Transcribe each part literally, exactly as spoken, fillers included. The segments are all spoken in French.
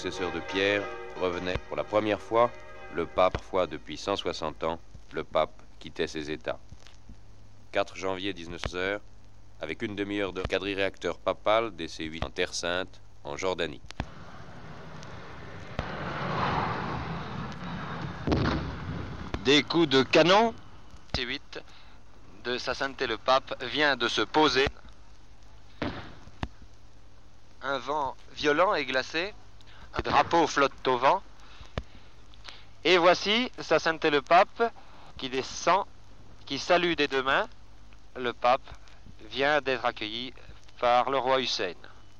successeur de Pierre, revenait pour la première fois, le pape, fois depuis cent soixante ans, le pape quittait ses États. quatre janvier dix-neuf heures, avec une demi-heure de quadriréacteur papal D C huit en Terre Sainte, en Jordanie. Des coups de canon, C huit, de Sa Sainteté le Pape vient de se poser. Un vent violent et glacé, un drapeau flotte au vent. Et voici Sa Sainteté le Pape qui descend, qui salue des deux mains. Le pape vient d'être accueilli par le roi Hussein.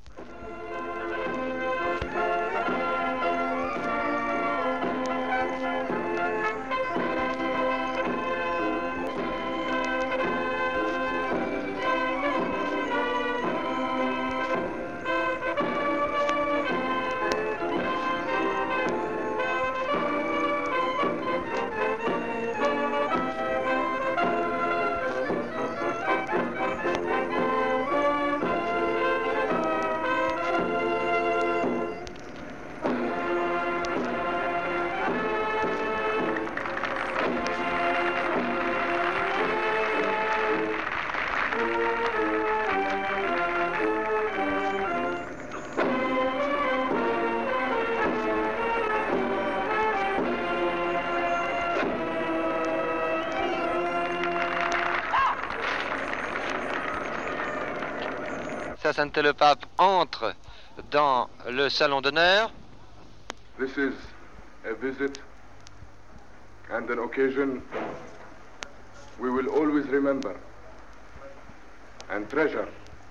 Sa Sainteté le Pape entre dans le salon d'honneur. This is a visit and an occasion we will always remember and treasure.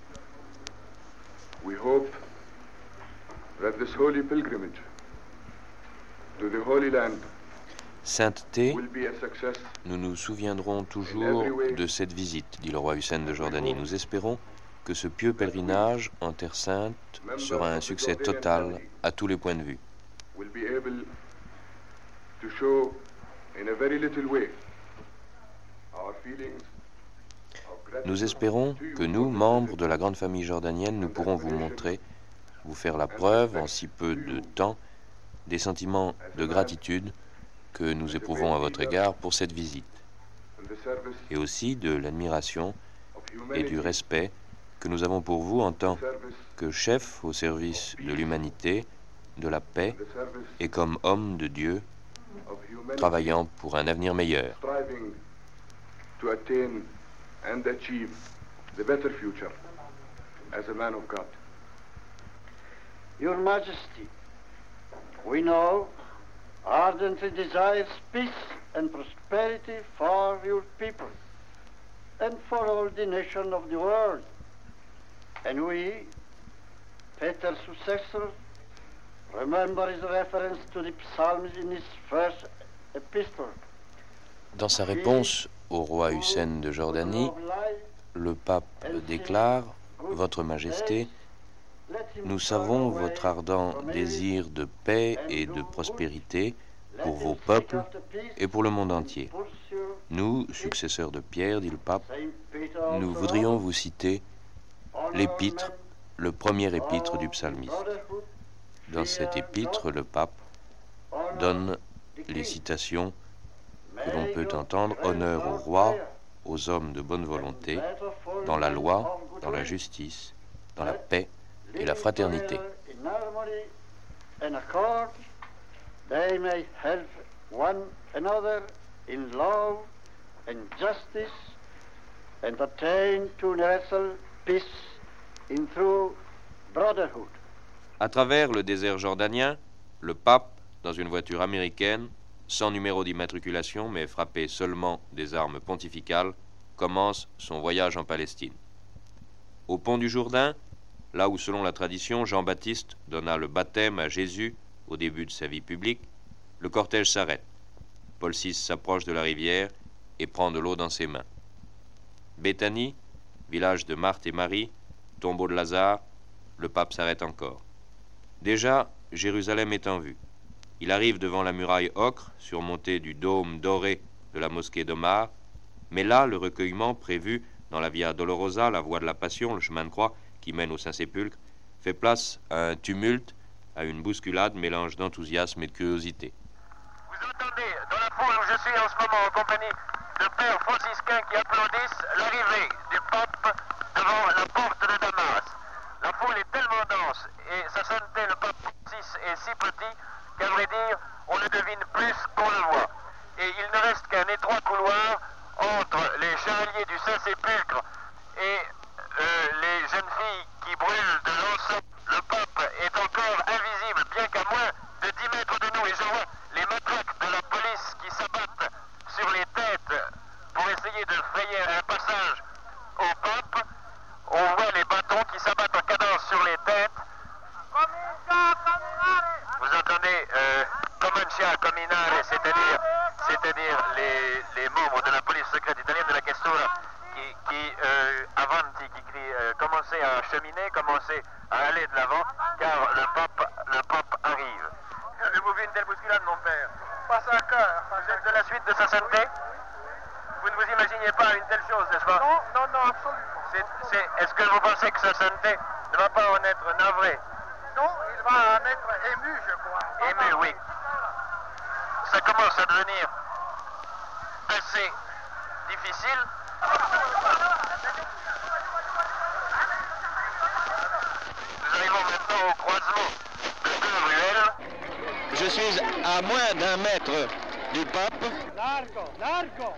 We hope that this holy pilgrimage to the Holy Land Sainteté, will be a success. nous nous souviendrons toujours de cette visite, dit le roi Hussein de Jordanie. Nous espérons que ce pieux pèlerinage en Terre Sainte sera un succès total à tous les points de vue. Will be able to show in a very little way our feelings of gratitude. Nous espérons que nous, membres de la grande famille jordanienne, nous pourrons vous montrer, vous faire la preuve en si peu de temps, des sentiments de gratitude que nous éprouvons à votre égard pour cette visite, et aussi de l'admiration et du respect que nous avons pour vous en tant que chef au service de l'humanité, de la paix, et comme homme de Dieu, travaillant pour un avenir meilleur. Striving to attain and achieve the better future as a man of God. Your Majesty, we know ardently desires peace and prosperity for your people and for all the nations of the world. And we, Peter's successor, remember his reference to the Psalms in his first epistle. Dans sa réponse au roi Hussein de Jordanie, le pape déclare « Votre Majesté, nous savons votre ardent désir de paix et de prospérité pour vos peuples et pour le monde entier. Nous, successeurs de Pierre, dit le pape, nous voudrions vous citer l'épître, le premier épître du psalmiste. Dans cet épître, le pape donne les citations que l'on peut entendre: honneur au roi, aux hommes de bonne volonté, dans la loi, dans la justice, dans la paix et la fraternité. They may help one another in love and justice and attain to universal peace in true brotherhood. À travers le désert jordanien, le pape, dans une voiture américaine, sans numéro d'immatriculation mais frappé seulement des armes pontificales, commence son voyage en Palestine. Au pont du Jourdain, là où selon la tradition Jean-Baptiste donna le baptême à Jésus au début de sa vie publique, le cortège s'arrête. Paul six s'approche de la rivière et prend de l'eau dans ses mains. Béthanie, village de Marthe et Marie, tombeau de Lazare, le pape s'arrête encore. Déjà, Jérusalem est en vue. Il arrive devant la muraille ocre, surmontée du dôme doré de la mosquée d'Omar, mais là, le recueillement prévu dans la Via Dolorosa, la voie de la Passion, le chemin de croix qui mène au Saint-Sépulcre, fait place à un tumulte à une bousculade mélange d'enthousiasme et de curiosité. Vous entendez, dans la foule où je suis en ce moment en compagnie de pères franciscains qui applaudissent l'arrivée du pape devant la porte de Damas. La foule est tellement dense et sa sainteté, le pape Francis, est si petit qu'à vrai dire, on le devine plus qu'on le voit. Et il ne reste qu'un étroit couloir entre les chevaliers du Saint-Sépulcre et euh, les jeunes filles qui brûlent de l'encens. Le pape est encore invisible, bien qu'à moins de dix mètres de nous. Et je vois les matraques de la police qui s'abattent sur les têtes pour essayer de frayer un passage au pape. On voit les bâtons qui s'abattent en cadence sur les têtes. Vous entendez euh, Comincia Camminare, c'est-à-dire c'est-à-dire les, les membres de la police secrète italienne de la Questura qui, qui euh, avanti, qui crient euh, commencez à cheminer, commencez à aller de l'avant, car le pape, le pape arrive. Avez-vous vu une telle bousculade, mon père? Pas encore. Vous êtes de la suite de sa sainteté? Vous ne vous imaginez pas une telle chose, n'est-ce pas? Non, non, non, absolument. C'est, c'est, est-ce que vous pensez que sa sainteté ne va pas en être navré? Non, il va en être ému, je crois. Ému, oui. Ça commence à devenir assez difficile. Nous arrivons maintenant au croisement de deux ruelles. Je suis à moins d'un mètre du pape. Largo, largo.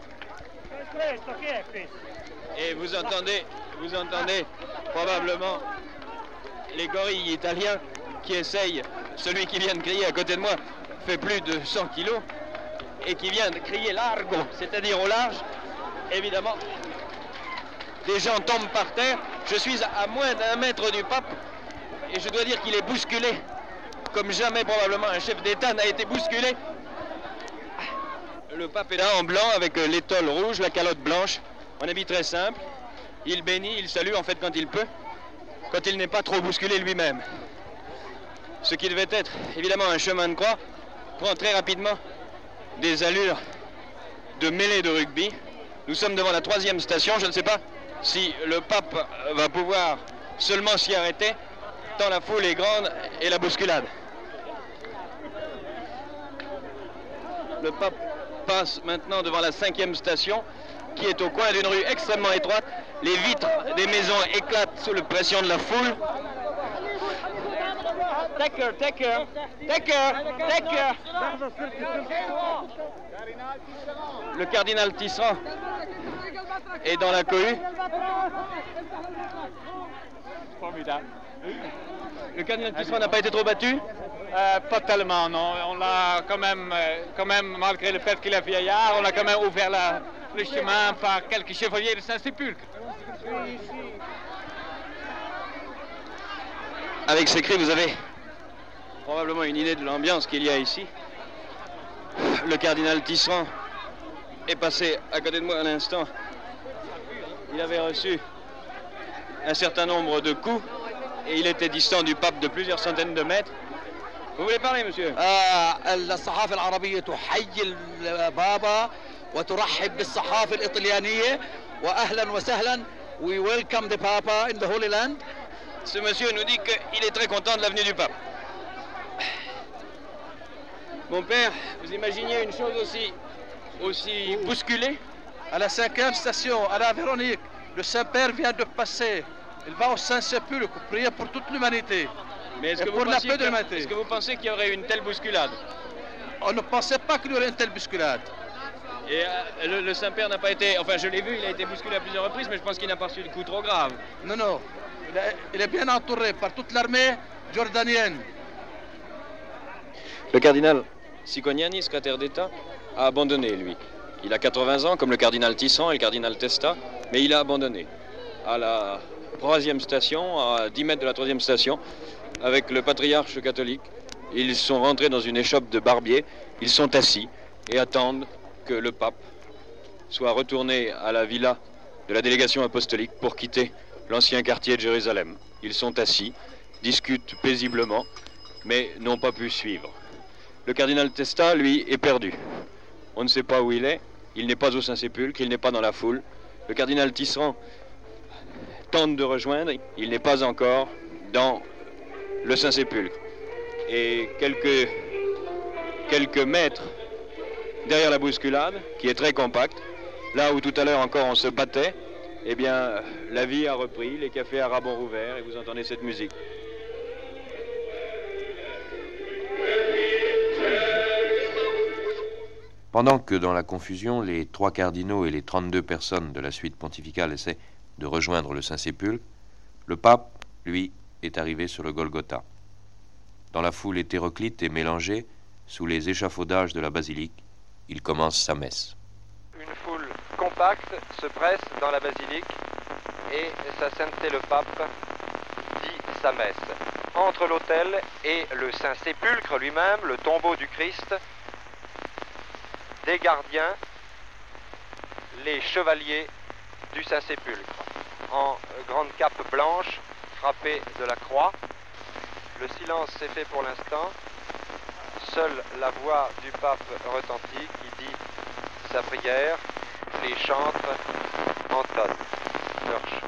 Et vous entendez, vous entendez probablement les gorilles italiens qui essayent, celui qui vient de crier à côté de moi fait plus de cent kilos, et qui vient de crier largo, c'est-à-dire au large, évidemment, des gens tombent par terre. Je suis à moins d'un mètre du pape, et je dois dire qu'il est bousculé, comme jamais probablement un chef d'État n'a été bousculé. Le pape est là en blanc, avec l'étole rouge, la calotte blanche, en habit très simple. Il bénit, il salue en fait quand il peut, quand il n'est pas trop bousculé lui-même. Ce qui devait être évidemment un chemin de croix prend très rapidement des allures de mêlée de rugby. Nous sommes devant la troisième station. Je ne sais pas si le pape va pouvoir seulement s'y arrêter, tant la foule est grande et la bousculade. Le pape passe maintenant devant la cinquième station, qui est au coin d'une rue extrêmement étroite. Les vitres des maisons éclatent sous la pression de la foule. Take care, take care, take care, take care. Le cardinal Tisserand est dans la cohue. Formidable. Le cardinal Tisserand n'a pas été trop battu? Euh, pas tellement, non. On l'a quand même, euh, quand même, malgré le fait qu'il est vieillard, on a quand même ouvert la, le chemin par quelques chevaliers de Saint-Sépulcre. Avec ces cris, vous avez probablement une idée de l'ambiance qu'il y a ici. Le cardinal Tisserand est passé à côté de moi un instant. Il avait reçu un certain nombre de coups et il était distant du pape de plusieurs centaines de mètres. Vous voulez parler, monsieur? الصحافة العربية تحيي البابا وترحب بالصحافة الإطليانية وأهلا وسهلا. We welcome the Papa in the Holy Land. Ce monsieur nous dit qu'il est très content de la venue du pape. Mon père, vous imaginez une chose aussi, aussi bousculée? À la cinquième station, à la Véronique, le Saint-Père vient de passer. Il va au Saint-Sépulcre prier pour toute l'humanité. Mais est-ce que, pour la paix de l'humanité. Est-ce que vous pensez qu'il y aurait une telle bousculade? On ne pensait pas qu'il y aurait une telle bousculade. Et euh, le, le Saint-Père n'a pas été... Enfin, je l'ai vu, il a été bousculé à plusieurs reprises, mais je pense qu'il n'a pas reçu de coup trop grave. Non, non. Il est, il est bien entouré par toute l'armée jordanienne. Le cardinal Cicognani, secrétaire d'État, a abandonné, lui. Il a quatre-vingts ans, comme le cardinal Tisserand et le cardinal Testa, mais il a abandonné. À la troisième station, à dix mètres de la troisième station, avec le patriarche catholique, ils sont rentrés dans une échoppe de barbier, ils sont assis et attendent que le pape soit retourné à la villa de la délégation apostolique pour quitter l'ancien quartier de Jérusalem. Ils sont assis, discutent paisiblement, mais n'ont pas pu suivre. Le cardinal Testa, lui, est perdu. On ne sait pas où il est, il n'est pas au Saint-Sépulcre, il n'est pas dans la foule. Le cardinal Tisserand tente de rejoindre, il n'est pas encore dans le Saint-Sépulcre. et quelques, quelques mètres derrière la bousculade, qui est très compacte, là où tout à l'heure encore on se battait, eh bien, la vie a repris, les cafés arabes ont rouvert et vous entendez cette musique. Pendant que dans la confusion, les trois cardinaux et les trente-deux personnes de la suite pontificale essaient de rejoindre le Saint-Sépulcre, le pape, lui, est arrivé sur le Golgotha. Dans la foule hétéroclite et mélangée, sous les échafaudages de la basilique, il commence sa messe. Une foule compacte se presse dans la basilique et sa sainteté le pape dit sa messe. Entre l'autel et le Saint-Sépulcre lui-même, le tombeau du Christ, des gardiens, les chevaliers du Saint-Sépulcre, en grande cape blanche, frappée de la croix. Le silence s'est fait pour l'instant. Seule la voix du pape retentit qui dit sa prière. Les chantres entonnent leur chant.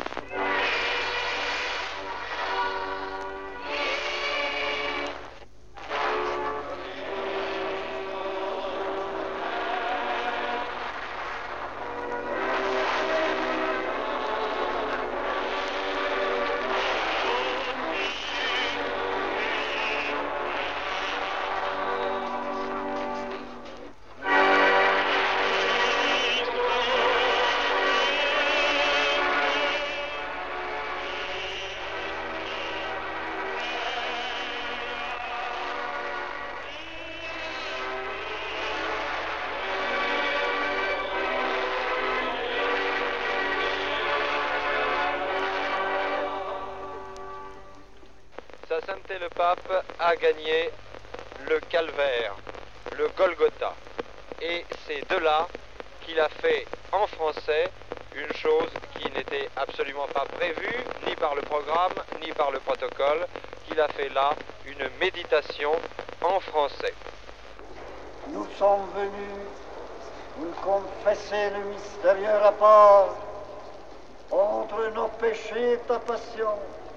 Sa sainteté le pape a gagné le calvaire, le Golgotha. Et c'est de là qu'il a fait en français une chose qui n'était absolument pas prévue, ni par le programme, ni par le protocole, qu'il a fait là une méditation en français. Nous sommes venus vous confesser le mystérieux rapport entre nos péchés et ta passion,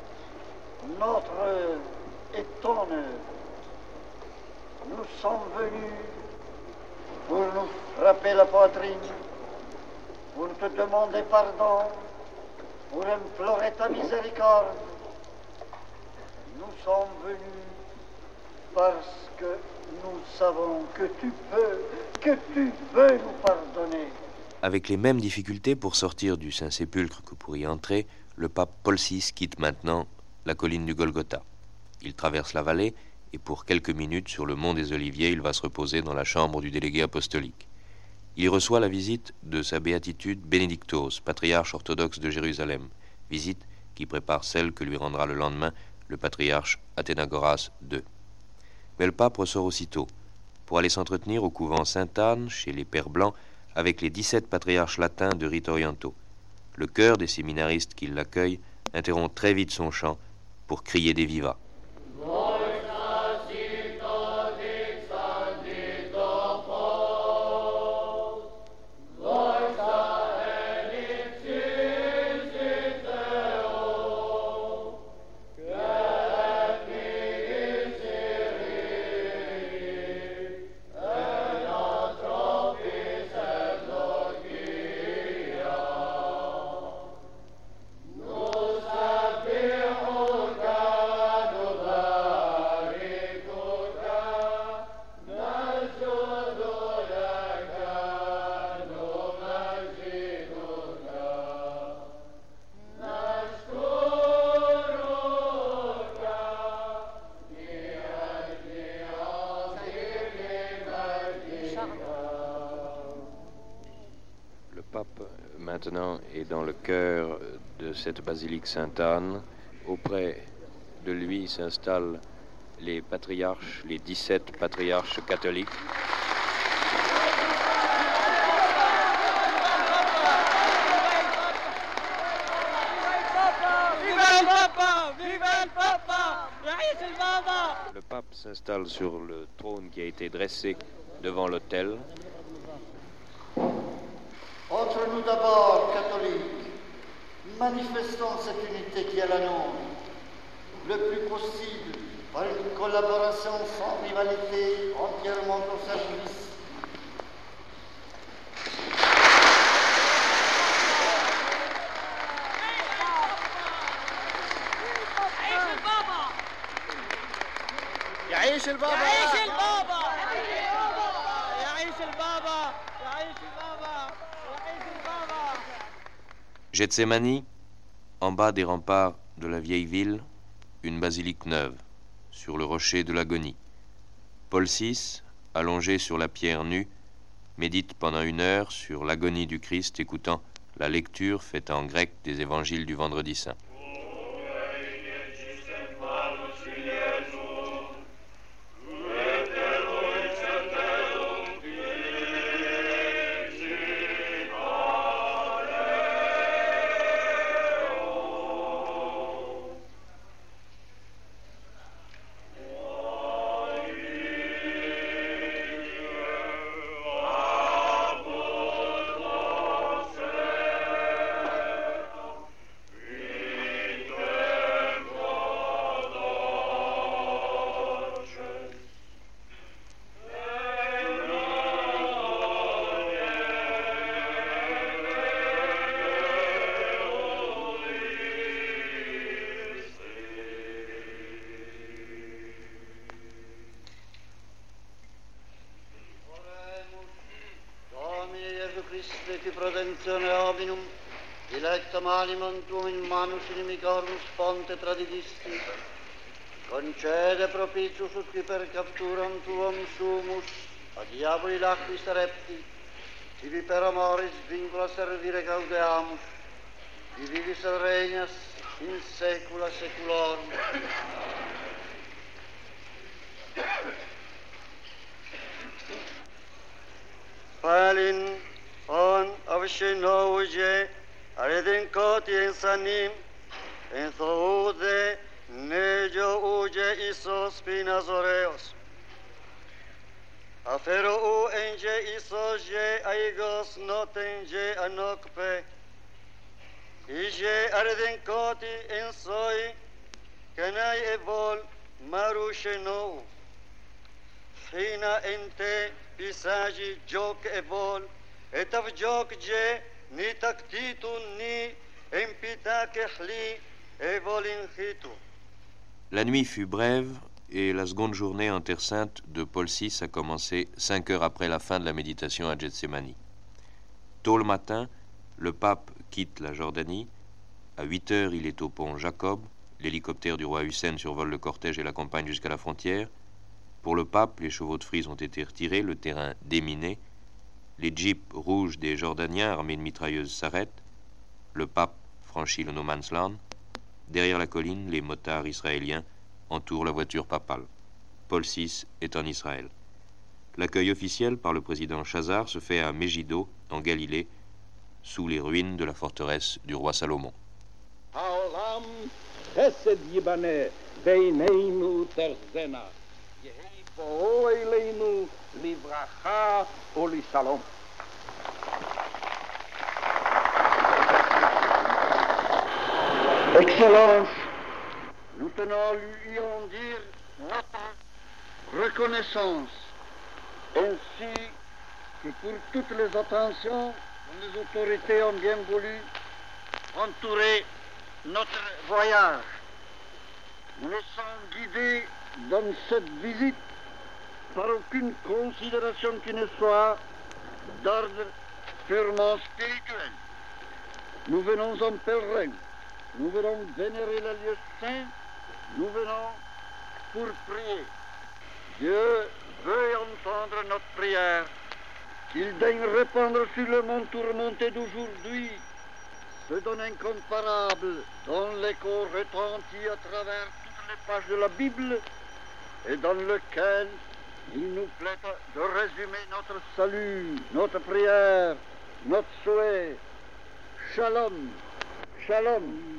notre et ton œuvre. Nous sommes venus pour nous frapper la poitrine, pour te demander pardon, pour implorer ta miséricorde. Nous sommes venus parce que nous savons que tu peux, que tu veux nous pardonner. Avec les mêmes difficultés pour sortir du Saint-Sépulcre que pour y entrer, le pape Paul six quitte maintenant la colline du Golgotha. Il traverse la vallée et pour quelques minutes sur le mont des Oliviers, il va se reposer dans la chambre du délégué apostolique. Il reçoit la visite de sa béatitude Bénédictos, patriarche orthodoxe de Jérusalem, visite qui prépare celle que lui rendra le lendemain le patriarche Athénagoras deux. Mais le pape ressort aussitôt pour aller s'entretenir au couvent Sainte-Anne, chez les Pères Blancs, avec les dix-sept patriarches latins de rites orientaux. Le chœur des séminaristes qui l'accueillent interrompt très vite son chant pour crier des vivats. Maintenant est dans le cœur de cette basilique Sainte-Anne. Auprès de lui s'installent les patriarches, les dix-sept patriarches catholiques. Le pape s'installe sur le trône qui a été dressé devant l'autel. Entre nous d'abord, catholiques, manifestons cette unité qui est la nôtre, le plus possible par une collaboration sans rivalité entièrement au service. يعيش البابا يعيش البابا يعيش البابا يعيش البابا يعيش البابا. Gethsémani, en bas des remparts de la vieille ville, une basilique neuve, sur le rocher de l'agonie. Paul six, allongé sur la pierre nue, médite pendant une heure sur l'agonie du Christ, écoutant la lecture faite en grec des évangiles du Vendredi Saint. Prudentione hominum, dilectam animam tuum in manus inimicarum sponte tradidisti, concede propitius ut qui per capturam tuum sumus, a diaboli lacquis repti, tibi per amoris vincula servire gaudeamus, qui vivis et regnas in saecula saeculorum. Palin on avshinouje aredin koti insanim en thoude nejo uje isos pinazoreos afero u enje isoje aigos notenje anokpe ije aredin koti ensoi kenai evol marushenou fina ente pisagi jok evol et av jok je ni taktitu ni empita kehli evolin hitu. La nuit fut brève et la seconde journée en Terre Sainte de Paul six a commencé cinq heures après la fin de la méditation à Gethsémani. Tôt le matin, le pape quitte la Jordanie. À huit heures, il est au pont Jacob. L'hélicoptère du roi Hussein survole le cortège et l'accompagne jusqu'à la frontière. Pour le pape, les chevaux de frise ont été retirés, le terrain déminé. Les jeeps rouges des Jordaniens armés de mitrailleuses s'arrêtent. Le pape franchit le no man's land. Derrière la colline, les motards israéliens entourent la voiture papale. Paul six est en Israël. L'accueil officiel par le président Chazar se fait à Megiddo, en Galilée, sous les ruines de la forteresse du roi Salomon. Haolam chesed yibane beineinu terzena. Yehi bo eleinu livracha o lishalom. Excellence, nous tenons à lui en dire notre reconnaissance, ainsi que pour toutes les attentions que les autorités ont bien voulu entourer notre voyage. Nous nous sommes guidés dans cette visite par aucune considération qui ne soit d'ordre purement spirituel. Nous venons en pèlerin, nous venons vénérer le lieu saint, nous venons pour prier. Dieu veut entendre notre prière, qu'il daigne répandre sur le monde tourmenté d'aujourd'hui ce don incomparable dont l'écho retentit à travers toutes les pages de la Bible et dans lequel il nous plaît de résumer notre salut, notre prière, notre souhait. Shalom, shalom.